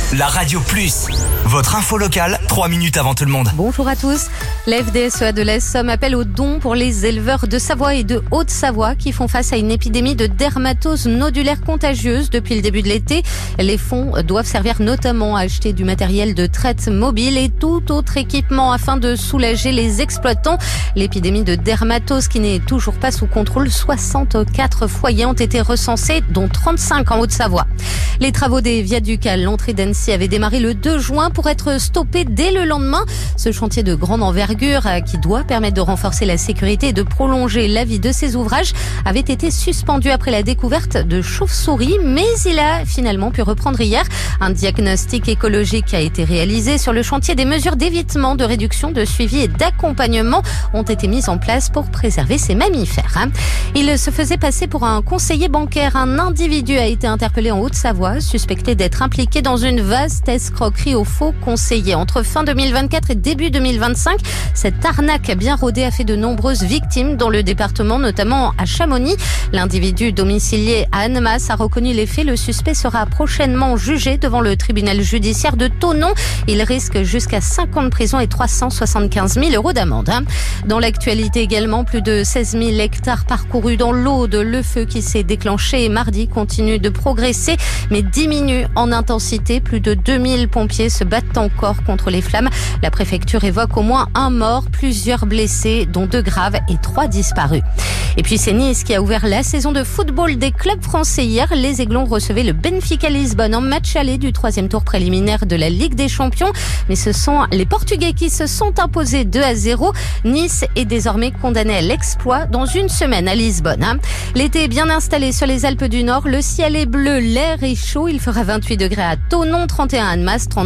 la Radio Plus. Votre info locale, 3 minutes avant tout le monde. Bonjour à tous. La FDSEA de la Somme appelle aux dons pour les éleveurs de Savoie et de Haute-Savoie qui font face à une épidémie de dermatose nodulaire contagieuse depuis le début de l'été. Les fonds doivent servir notamment à acheter du matériel de traite mobile et tout autre équipement afin de soulager les exploitants. L'épidémie de dermatose qui n'est toujours pas sous contrôle, 64 foyers ont été recensés, dont 35 en Haute-Savoie. Les travaux des viaducs à l'entrée d'Annecy avaient démarré le 2 juin pour être stoppés dès le lendemain. Ce chantier de grande envergure qui doit permettre de renforcer la sécurité et de prolonger la vie de ces ouvrages avait été suspendu après la découverte de chauves-souris, mais il a finalement pu reprendre hier. Un diagnostic écologique a été réalisé sur le chantier. Des mesures d'évitement, de réduction, de suivi et d'accompagnement ont été mises en place pour préserver ces mammifères. Il se faisait passer pour un conseiller bancaire. Un individu a été interpellé en Haute-Savoie, suspecté d'être impliqué dans une vaste escroquerie aux faux conseillers. Entre fin 2024 et début 2025, cette arnaque bien rodée a fait de nombreuses victimes dans le département, notamment à Chamonix. L'individu domicilié à Annemasse a reconnu les faits. Le suspect sera prochainement jugé devant le tribunal judiciaire de Thonon. Il risque jusqu'à 5 ans de prison et 375 000 € d'amende. Dans l'actualité également, plus de 16 000 hectares parcourus dans l'Aude. Le feu qui s'est déclenché mardi continue de progresser, mais diminue en intensité. Plus de 2000 pompiers se battent encore contre les flammes. La préfecture évoque au moins un mort, plusieurs blessés, dont 2 graves et 3 disparus. Et puis c'est Nice qui a ouvert la saison de football des clubs français hier. Les Aiglons recevaient le Benfica Lisbonne en match aller du 3e tour préliminaire de la Ligue des Champions. Mais ce sont les Portugais qui se sont imposés 2-0. Nice est désormais condamné à l'exploit dans une semaine à Lisbonne. L'été est bien installé sur les Alpes du Nord. Le ciel est bleu, l'air est chaud. Il fera 28 degrés à Thonon, 31 à Annemasse, 32